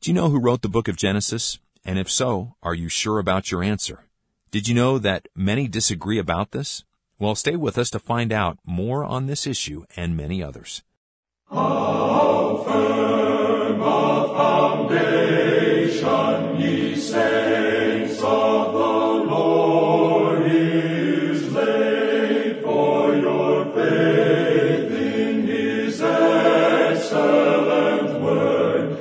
Do you know who wrote the book of Genesis? And if so, are you sure about your answer? Did you know that many disagree about this? Well, stay with us to find out more on this issue and many others. How firm a foundation, ye saints of the Lord, is laid, for your faith in His excellent word.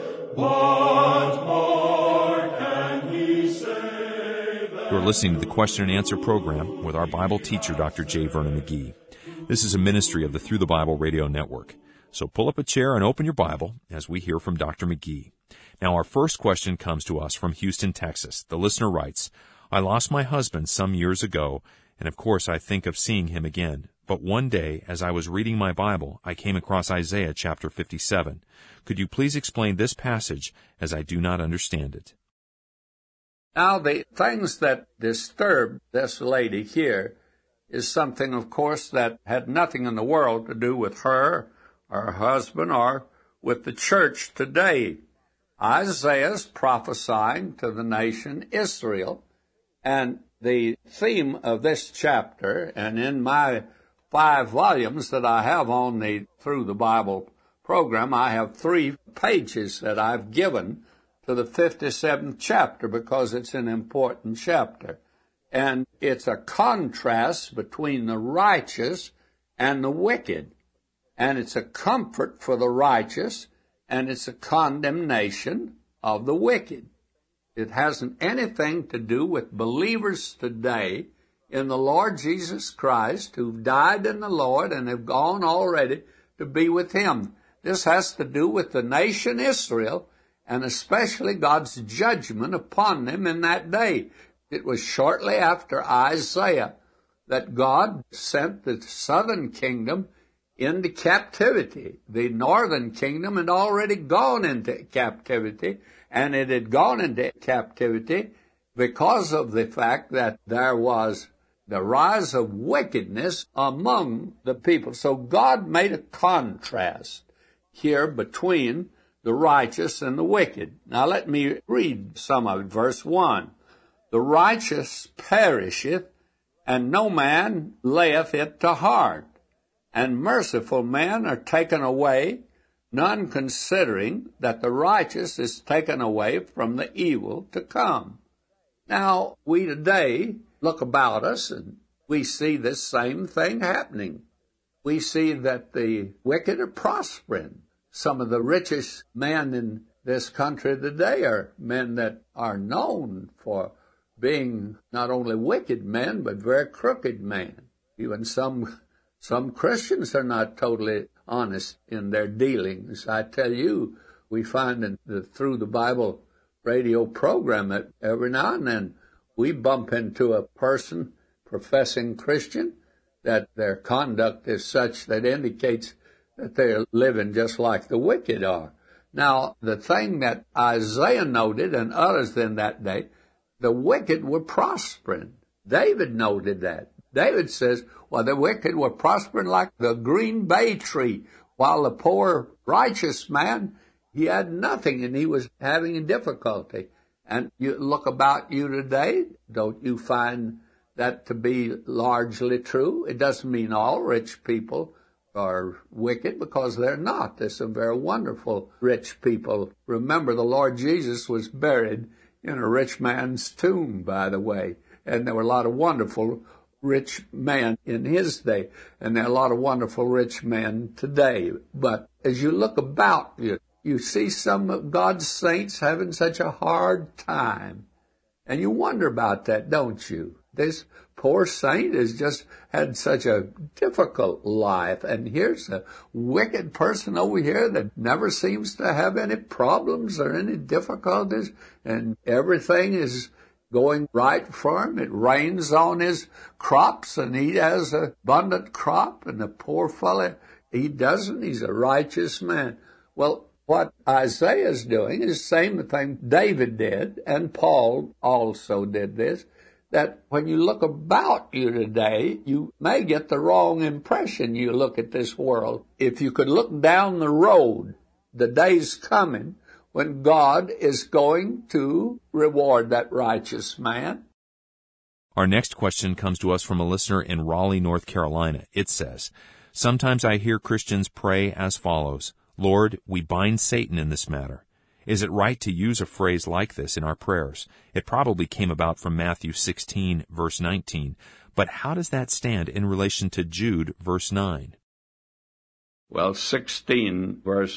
What more can He say? You're listening to the Question and Answer program with our Bible teacher, Dr. J. Vernon McGee. This is a ministry of the Through the Bible Radio Network. So pull up a chair and open your Bible as we hear from Dr. McGee. Now, our first question comes to us from Houston, Texas. The listener writes, I lost my husband some years ago, and of course I think of seeing him again. But one day, as I was reading my Bible, I came across Isaiah chapter 57. Could you please explain this passage, as I do not understand it? Now, the things that disturbed this lady here is something, of course, that had nothing in the world to do with her, or her husband, or with the church today. Isaiah's prophesying to the nation Israel, and the theme of this chapter, and in my 5 volumes that I have on the Through the Bible program, I have 3 pages that I've given to the 57th chapter because it's an important chapter. And it's a contrast between the righteous and the wicked. And it's a comfort for the righteous, and it's a condemnation of the wicked. It hasn't anything to do with believers today in the Lord Jesus Christ who've died in the Lord and have gone already to be with Him. This has to do with the nation Israel, and especially God's judgment upon them in that day. It was shortly after Isaiah that God sent the southern kingdom into captivity. The northern kingdom had already gone into captivity, and it had gone into captivity because of the fact that there was the rise of wickedness among the people. So God made a contrast here between the righteous and the wicked. Now let me read some of it. Verse 1. The righteous perisheth, and no man layeth it to heart. And merciful men are taken away, none considering that the righteous is taken away from the evil to come. Now, we today look about us and we see this same thing happening. We see that the wicked are prospering. Some of the richest men in this country today are men that are known for being not only wicked men, but very crooked men. Even some Christians are not totally honest in their dealings. I tell you, we find in the Through the Bible radio program that every now and then we bump into a person, professing Christian, that their conduct is such that indicates that they're living just like the wicked are. Now, the thing that Isaiah noted and others in that day, the wicked were prospering. David noted that. David says, well, the wicked were prospering like the green bay tree, while the poor righteous man, he had nothing and he was having a difficulty. And you look about you today, don't you find that to be largely true? It doesn't mean all rich people are wicked, because they're not. There's some very wonderful rich people. Remember, the Lord Jesus was buried in a rich man's tomb, by the way. And there were a lot of wonderful rich men in his day, and there are a lot of wonderful rich men today. But as you look about you, you see some of God's saints having such a hard time. And you wonder about that, don't you? This poor saint has just had such a difficult life, and here's a wicked person over here that never seems to have any problems or any difficulties, and everything is going right for him. It rains on his crops, and he has an abundant crop, and the poor fellow, he doesn't. He's a righteous man. Well, what Isaiah is doing is the same thing David did, and Paul also did this, that when you look about you today, you may get the wrong impression. You look at this world. If you could look down the road, the day's coming when God is going to reward that righteous man. Our next question comes to us from a listener in Raleigh, North Carolina. It says, "Sometimes I hear Christians pray as follows, 'Lord, we bind Satan in this matter.' Is it right to use a phrase like this in our prayers? It probably came about from Matthew 16, verse 19. But how does that stand in relation to Jude, verse 9? Well, 16, verse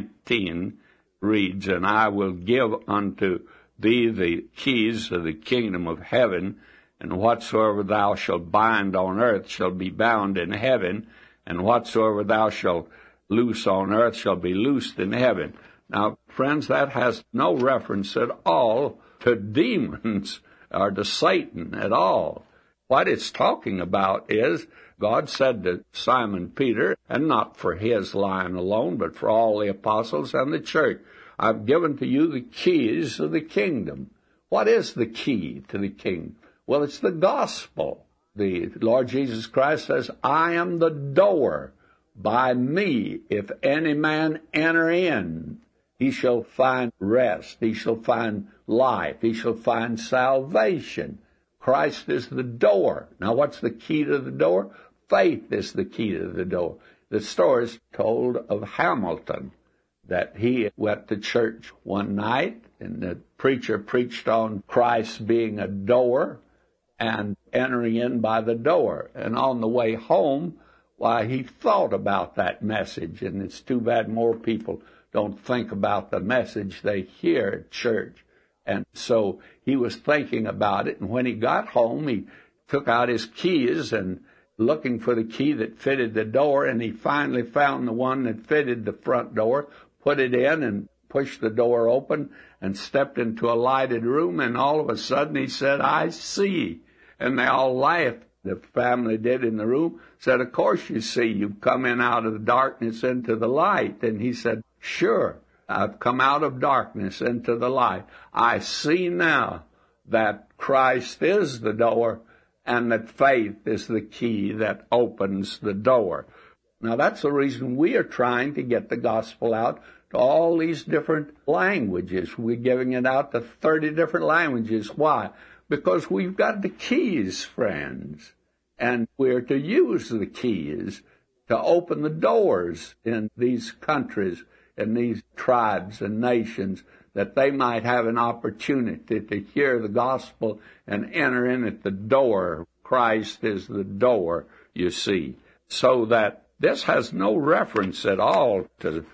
19 reads, "And I will give unto thee the keys of the kingdom of heaven, and whatsoever thou shalt bind on earth shall be bound in heaven, and whatsoever thou shalt loose on earth shall be loosed in heaven." Now, friends, that has no reference at all to demons or to Satan at all. What it's talking about is God said to Simon Peter, and not for his line alone, but for all the apostles and the church, "I've given to you the keys of the kingdom." What is the key to the kingdom? Well, it's the gospel. The Lord Jesus Christ says, "I am the door. By me, if any man enter in, he shall find rest. He shall find life. He shall find salvation." Christ is the door. Now, what's the key to the door? Faith is the key to the door. The story is told of Hamilton, that he went to church one night, and the preacher preached on Christ being a door and entering in by the door. And on the way home, why, he thought about that message, and it's too bad more people don't think about the message they hear at church. And so he was thinking about it, and when he got home, he took out his keys and looking for the key that fitted the door, and he finally found the one that fitted the front door, put it in and pushed the door open and stepped into a lighted room, and all of a sudden he said, "I see." And they all laughed. The family did in the room, said, "Of course you see. You've come in out of the darkness into the light." And he said, "Sure. I've come out of darkness into the light. I see now that Christ is the door and that faith is the key that opens the door." Now, that's the reason we are trying to get the gospel out to all these different languages. We're giving it out to 30 different languages. Why? Because we've got the keys, friends, and we're to use the keys to open the doors in these countries and these tribes and nations, that they might have an opportunity to hear the gospel and enter in at the door. Christ is the door, you see. So that this has no reference at all to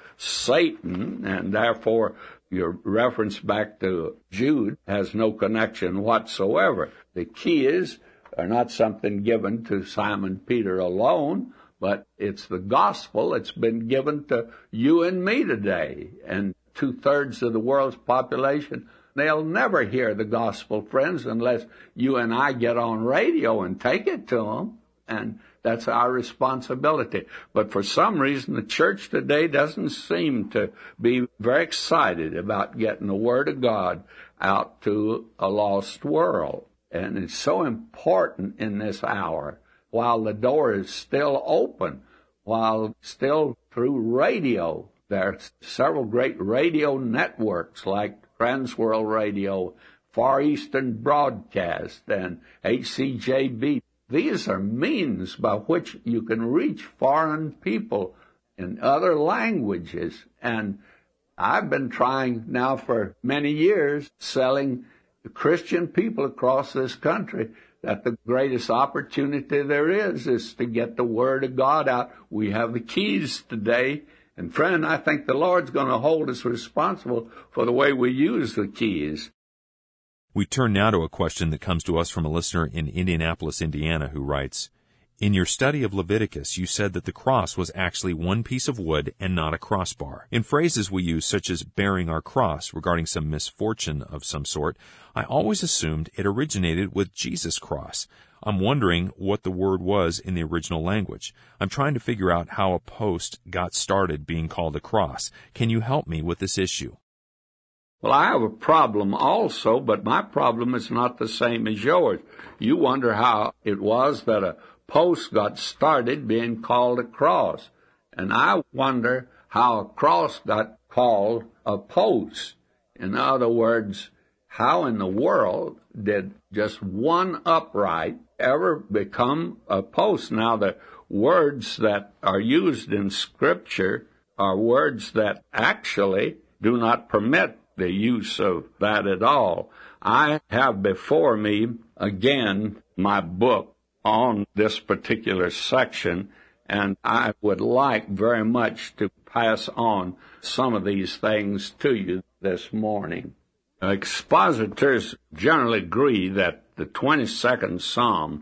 Satan, and therefore your reference back to Jude has no connection whatsoever. The keys are not something given to Simon Peter alone, but it's the gospel that's been given to you and me today. And 2/3 of the world's population, they'll never hear the gospel, friends, unless you and I get on radio and take it to them. And that's our responsibility. But for some reason, the church today doesn't seem to be very excited about getting the Word of God out to a lost world. And it's so important in this hour, while the door is still open, while still through radio. There are several great radio networks like Transworld Radio, Far Eastern Broadcast, and HCJB. These are means by which you can reach foreign people in other languages. And I've been trying now for many years, selling Christian people across this country, that the greatest opportunity there is to get the Word of God out. We have the keys today. And friend, I think the Lord's going to hold us responsible for the way we use the keys. We turn now to a question that comes to us from a listener in Indianapolis, Indiana, who writes, "In your study of Leviticus, you said that the cross was actually one piece of wood and not a crossbar. In phrases we use, such as bearing our cross, regarding some misfortune of some sort, I always assumed it originated with Jesus' cross. I'm wondering what the word was in the original language. I'm trying to figure out how a post got started being called a cross. Can you help me with this issue?" Well, I have a problem also, but my problem is not the same as yours. You wonder how it was that a post got started being called a cross. And I wonder how a cross got called a post. In other words, how in the world did just one upright ever become a post? Now, the words that are used in Scripture are words that actually do not permit the use of that at all. I have before me, again, my book on this particular section, and I would like very much to pass on some of these things to you this morning. Expositors generally agree that the 22nd Psalm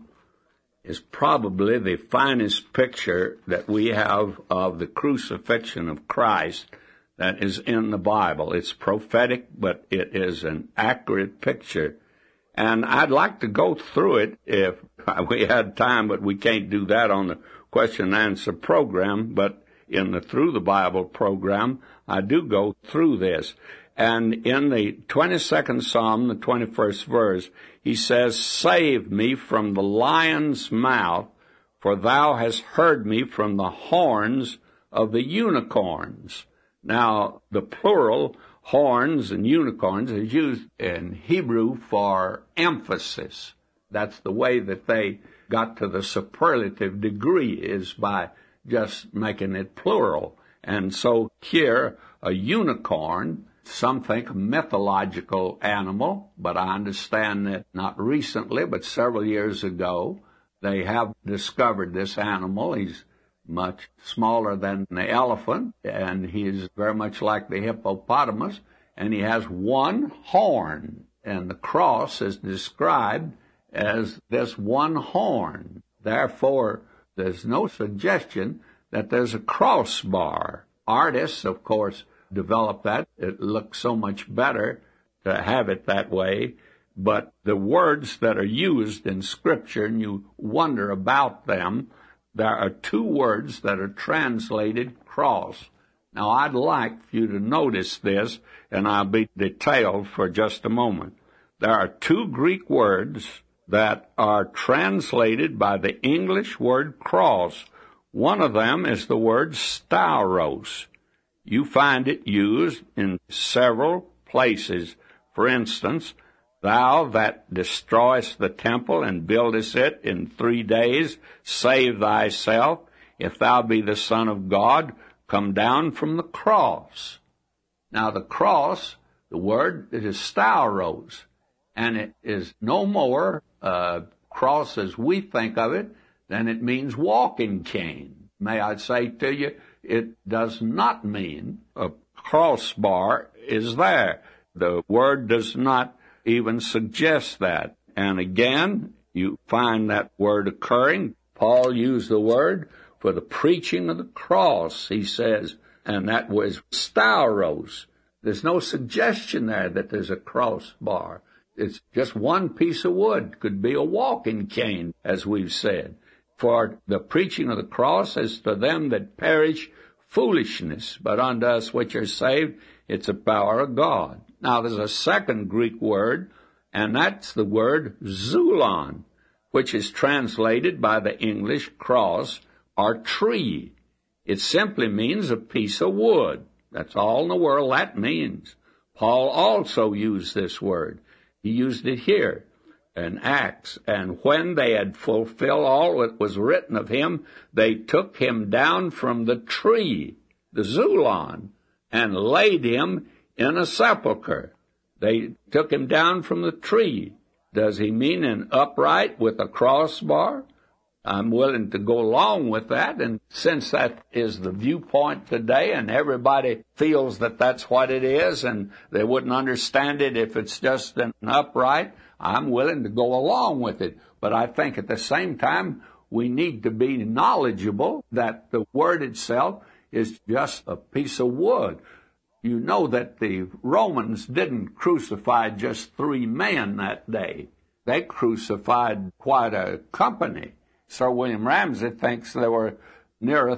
is probably the finest picture that we have of the crucifixion of Christ that is in the Bible. It's prophetic, but it is an accurate picture. And I'd like to go through it if we had time, but we can't do that on the question and answer program. But in the Through the Bible program, I do go through this. And in the 22nd Psalm, the 21st verse, he says, "Save me from the lion's mouth, for thou hast heard me from the horns of the unicorns." Now, the plural, horns and unicorns, is used in Hebrew for emphasis. That's the way that they got to the superlative degree, is by just making it plural. And so here, a unicorn, some think a mythological animal, but I understand that not recently, but several years ago, they have discovered this animal. He's much smaller than the elephant, and he's very much like the hippopotamus, and he has one horn, and the cross is described as this one horn. Therefore, there's no suggestion that there's a crossbar. Artists, of course, developed that. It looks so much better to have it that way. But the words that are used in Scripture, and you wonder about them, there are two words that are translated cross. Now, I'd like for you to notice this, and I'll be detailed for just a moment. There are two Greek words that are translated by the English word cross. One of them is the word stauros. You find it used in several places. For instance, "Thou that destroyest the temple and buildest it in 3 days, save thyself. If thou be the Son of God, come down from the cross." Now, the cross, the word, it is stauros, and it is no more a cross as we think of it than it means walking cane. May I say to you, it does not mean a crossbar is there. The word does not even suggest that. And again, you find that word occurring. Paul used the word for the preaching of the cross, he says, and that was stauros. There's no suggestion there that there's a crossbar. It's just one piece of wood. Could be a walking cane, as we've said. For the preaching of the cross is to them that perish foolishness, but unto us which are saved, it's the power of God. Now, there's a second Greek word, and that's the word zulon, which is translated by the English cross or tree. It simply means a piece of wood. That's all in the world that means. Paul also used this word. He used it here in Acts. "And when they had fulfilled all that was written of him, they took him down from the tree," the zulon, "and laid him in a sepulchre." They took him down from the tree. Does he mean an upright with a crossbar? I'm willing to go along with that, and since that is the viewpoint today, and everybody feels that that's what it is, and they wouldn't understand it if it's just an upright, I'm willing to go along with it. But I think at the same time, we need to be knowledgeable that the word itself is just a piece of wood. You know that the Romans didn't crucify just 3 men that day. They crucified quite a company. Sir William Ramsay thinks there were near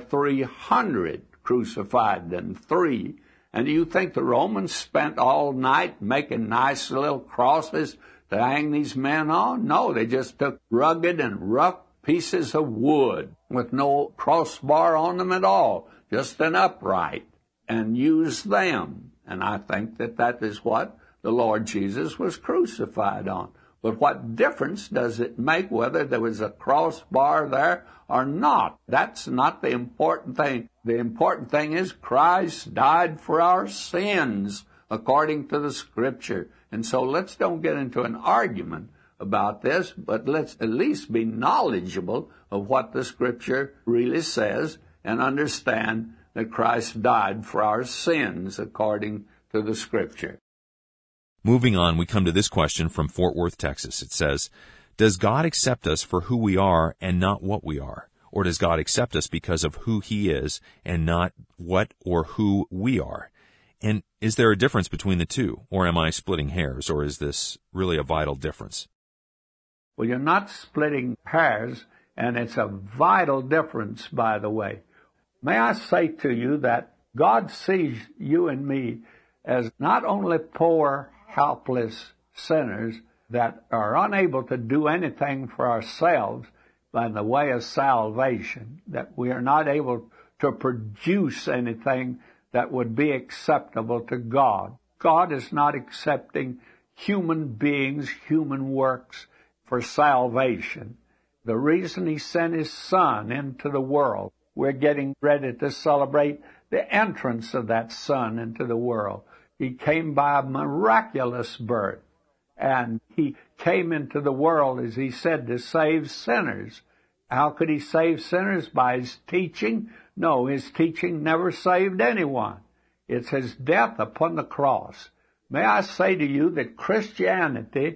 300 crucified than 3. And do you think the Romans spent all night making nice little crosses to hang these men on? No, they just took rugged and rough pieces of wood with no crossbar on them at all, just an upright. and use them. And I think that that is what the Lord Jesus was crucified on. But what difference does it make whether there was a crossbar there or not? That's not the important thing. The important thing is Christ died for our sins according to the Scripture. And so let's don't get into an argument about this, but let's at least be knowledgeable of what the Scripture really says and understand that Christ died for our sins according to the Scripture. Moving on, we come to this question from Fort Worth, Texas. It says, does God accept us for who we are and not what we are? Or does God accept us because of who He is and not what or who we are? And is there a difference between the two? Or am I splitting hairs? Or is this really a vital difference? Well, you're not splitting hairs, and it's a vital difference, by the way. May I say to you that God sees you and me as not only poor, helpless sinners that are unable to do anything for ourselves by the way of salvation, that we are not able to produce anything that would be acceptable to God. God is not accepting human beings, human works for salvation. The reason He sent His Son into the world, we're getting ready to celebrate the entrance of that Son into the world. He came by a miraculous birth, and He came into the world, as He said, to save sinners. How could He save sinners? By His teaching? No, His teaching never saved anyone. It's His death upon the cross. May I say to you that Christianity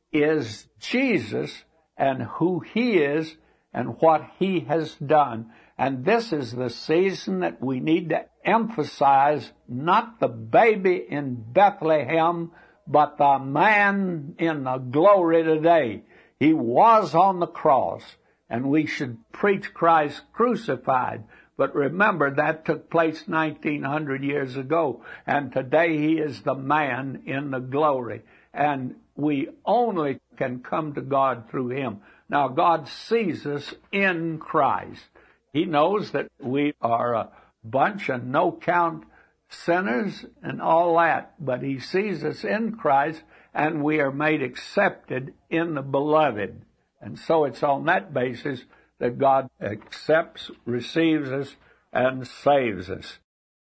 is Jesus and who He is and what He has done. And this is the season that we need to emphasize not the baby in Bethlehem, but the man in the glory today. He was on the cross, and we should preach Christ crucified. But remember, that took place 1900 years ago, and today He is the man in the glory. And we only can come to God through Him. Now, God sees us in Christ. He knows that we are a bunch of no-count sinners and all that, but He sees us in Christ, and we are made accepted in the Beloved. And so it's on that basis that God accepts, receives us, and saves us.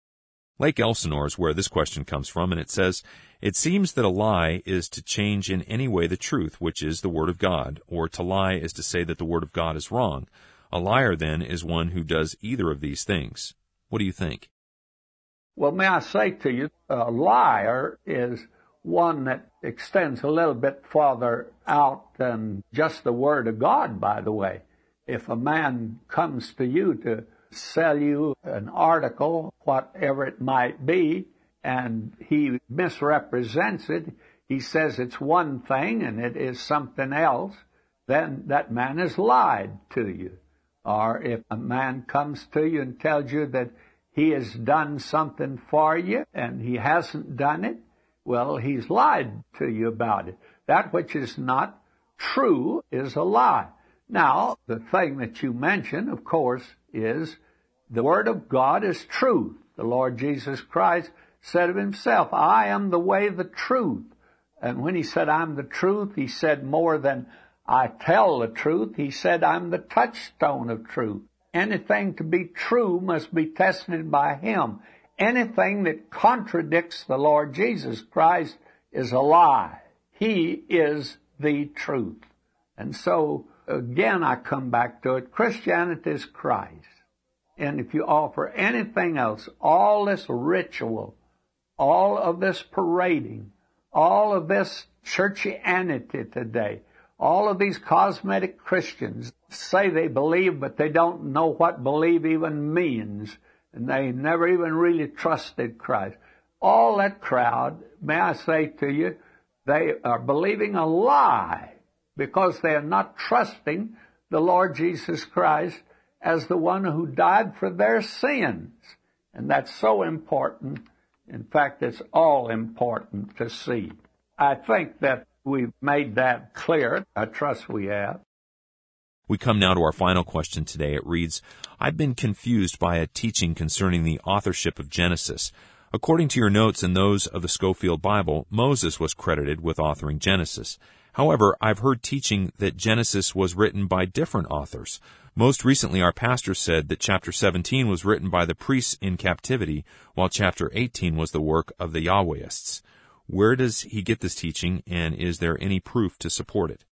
Lake Elsinore is where this question comes from, and it says, it seems that a lie is to change in any way the truth, which is the Word of God, or to lie is to say that the Word of God is wrong. A liar, then, is one who does either of these things. What do you think? Well, may I say to you, a liar is one that extends a little bit farther out than just the Word of God, by the way. If a man comes to you to sell you an article, whatever it might be, and he misrepresents it, he says it's one thing and it is something else, then that man has lied to you. Or if a man comes to you and tells you that he has done something for you and he hasn't done it, well, he's lied to you about it. That which is not true is a lie. Now, the thing that you mentioned, of course, is the Word of God is truth. The Lord Jesus Christ said of Himself, I am the way, the truth. And when He said, I'm the truth, He said more than I tell the truth. He said, I'm the touchstone of truth. Anything to be true must be tested by Him. Anything that contradicts the Lord Jesus Christ is a lie. He is the truth. And so, again, I come back to it. Christianity is Christ. And if you offer anything else, all this ritual, all of this parading, all of this churchianity today, all of these cosmetic Christians say they believe, but they don't know what believe even means, and they never even really trusted Christ. All that crowd, may I say to you, they are believing a lie because they are not trusting the Lord Jesus Christ as the one who died for their sins. And that's so important. In fact, it's all important to see. I think that we've made that clear. I trust we have. We come now to our final question today. It reads, I've been confused by a teaching concerning the authorship of Genesis. According to your notes and those of the Scofield Bible, Moses was credited with authoring Genesis. However, I've heard teaching that Genesis was written by different authors. Most recently, our pastor said that chapter 17 was written by the priests in captivity, while chapter 18 was the work of the Yahwehists. Where does he get this teaching, and is there any proof to support it?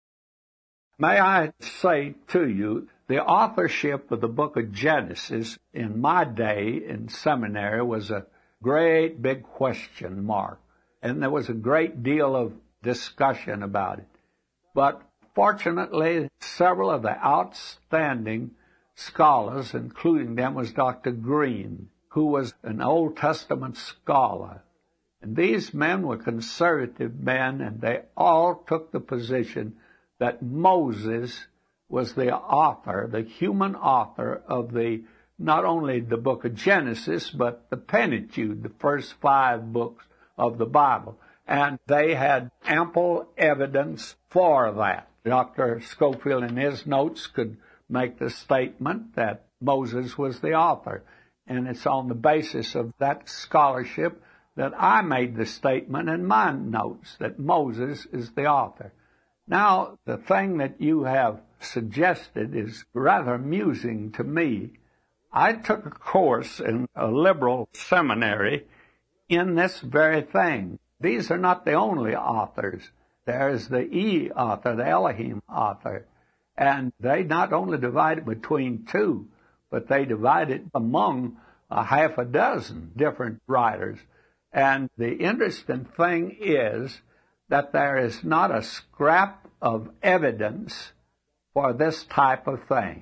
May I say to you, the authorship of the book of Genesis in my day in seminary was a great big question mark, and there was a great deal of discussion about it. But fortunately, several of the outstanding scholars, including them was Dr. Green, who was an Old Testament scholar. And these men were conservative men, and they all took the position that Moses was the author, the human author of not only the book of Genesis, but the Pentateuch, the first 5 books of the Bible. And they had ample evidence for that. Dr. Scofield in his notes could make the statement that Moses was the author. And it's on the basis of that scholarship that I made the statement in my notes that Moses is the author. Now, the thing that you have suggested is rather amusing to me. I took a course in a liberal seminary in this very thing. These are not the only authors. There's the E author, the Elohim author. And they not only divide it between 2, but they divide it among a half a dozen different writers. And the interesting thing is that there is not a scrap of evidence for this type of thing.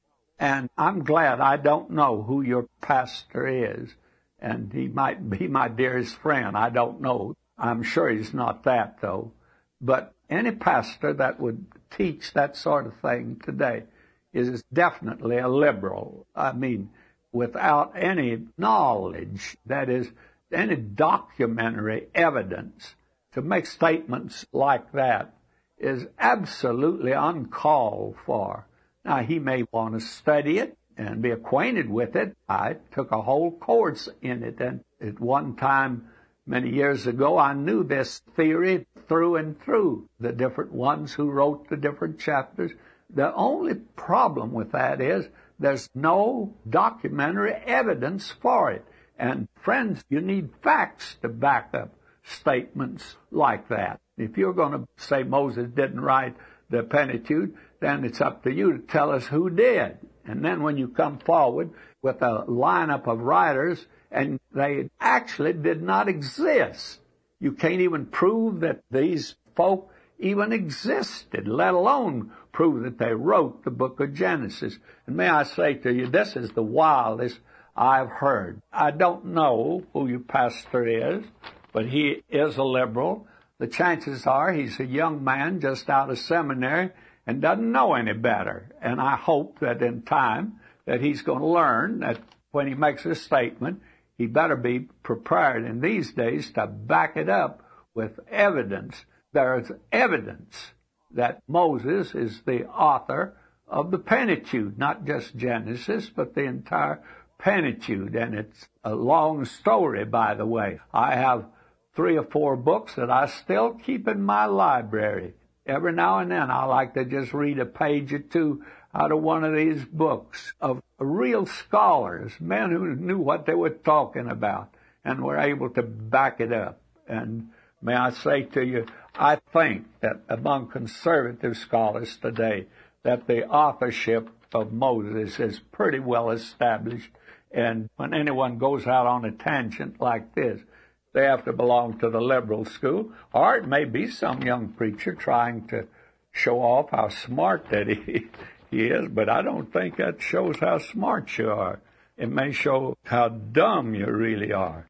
And I'm glad I don't know who your pastor is, and he might be my dearest friend. I don't know. I'm sure he's not that, though. But any pastor that would teach that sort of thing today is definitely a liberal. I mean, without any knowledge, that is, any documentary evidence to make statements like that is absolutely uncalled for. Now, he may want to study it and be acquainted with it. I took a whole course in it, and at one time, many years ago, I knew this theory through and through, the different ones who wrote the different chapters. The only problem with that is there's no documentary evidence for it. And friends, you need facts to back up statements like that. If you're going to say Moses didn't write the Pentateuch, then it's up to you to tell us who did. And then when you come forward with a lineup of writers, and they actually did not exist, you can't even prove that these folk even existed, let alone prove that they wrote the book of Genesis. And may I say to you, this is the wildest I've heard. I don't know who your pastor is, but he is a liberal. The chances are he's a young man just out of seminary and doesn't know any better. And I hope that in time that he's going to learn that when he makes a statement, he better be prepared in these days to back it up with evidence. There's evidence that Moses is the author of the Pentateuch, not just Genesis, but the entire Pentateuch. And it's a long story, by the way. I have 3 or 4 books that I still keep in my library. Every now and then I like to just read a page or 2 out of one of these books of real scholars, men who knew what they were talking about and were able to back it up. And may I say to you, I think that among conservative scholars today, that the authorship of Moses is pretty well established. And when anyone goes out on a tangent like this, they have to belong to the liberal school, or it may be some young preacher trying to show off how smart that he is, but I don't think that shows how smart you are. It may show how dumb you really are.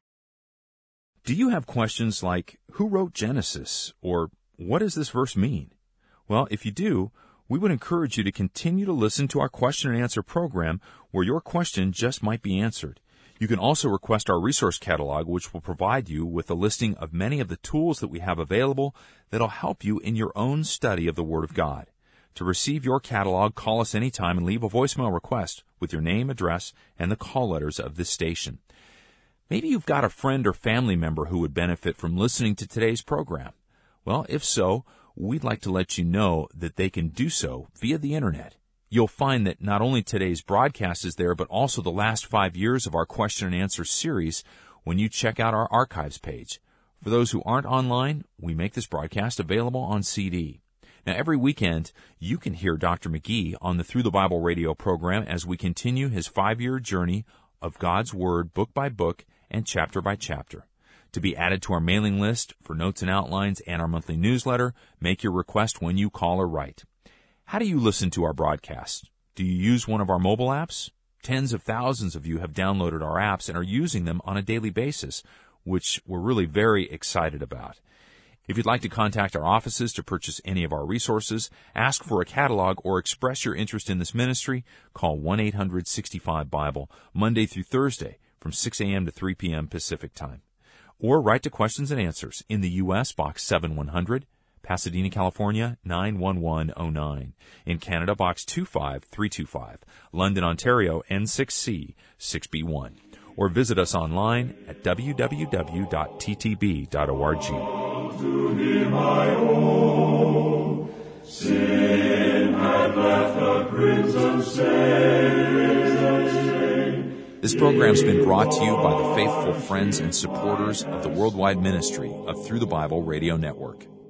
Do you have questions like, who wrote Genesis? Or what does this verse mean? Well, if you do, we would encourage you to continue to listen to our question and answer program where your question just might be answered. You can also request our resource catalog, which will provide you with a listing of many of the tools that we have available that'll help you in your own study of the Word of God. To receive your catalog, call us anytime and leave a voicemail request with your name, address, and the call letters of this station. Maybe you've got a friend or family member who would benefit from listening to today's program. Well, if so, we'd like to let you know that they can do so via the Internet. You'll find that not only today's broadcast is there, but also the last 5 years of our question and answer series when you check out our archives page. For those who aren't online, we make this broadcast available on CD. Now, every weekend, you can hear Dr. McGee on the Through the Bible radio program as we continue his 5-year journey of God's Word book by book and chapter by chapter. To be added to our mailing list for notes and outlines and our monthly newsletter, make your request when you call or write. How do you listen to our broadcast? Do you use one of our mobile apps? Tens of thousands of you have downloaded our apps and are using them on a daily basis, which we're really very excited about. If you'd like to contact our offices to purchase any of our resources, ask for a catalog, or express your interest in this ministry, call 1-800-65-BIBLE, Monday through Thursday from 6 a.m. to 3 p.m. Pacific Time. Or write to Questions and Answers in the U.S., Box 7100, Pasadena, California, 91109. In Canada, Box 25325, London, Ontario, N6C 6B1. Or visit us online at www.ttb.org. To him I owe. Sin had left a crimson stain. This program's been brought to you by the faithful friends and supporters of the worldwide ministry of Through the Bible Radio Network.